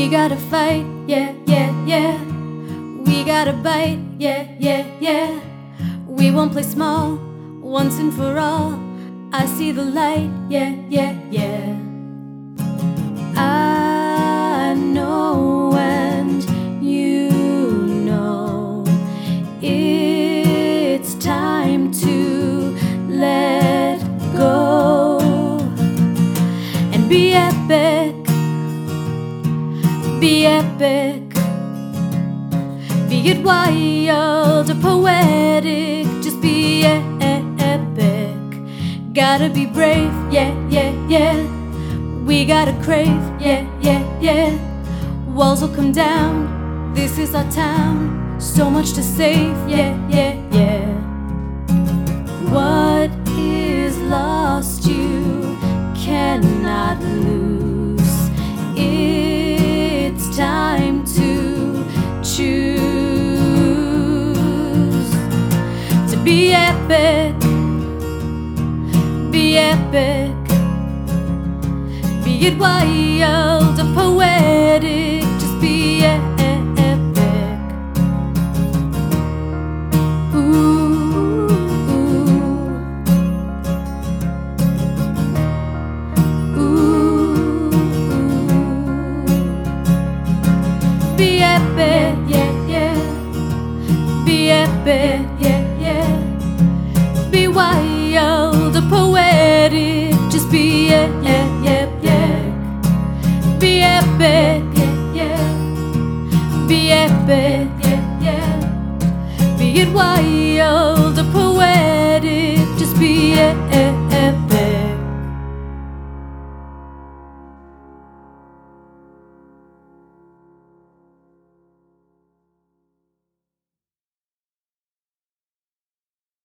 We gotta fight, yeah, yeah, yeah. We gotta bite, yeah, yeah, yeah. We won't play small, once and for all. I see the light, yeah, yeah, yeah. I know and you know it's time to let go and be epic, be epic. Be it wild or poetic, just be epic. Gotta be brave, yeah, yeah, yeah. We gotta crave, yeah, yeah, yeah. Walls will come down, this is our town. So much to save, yeah, yeah, yeah. What is lost you cannot lose. It's time to choose to be epic, be epic. Be it wild or poetic, just be epic.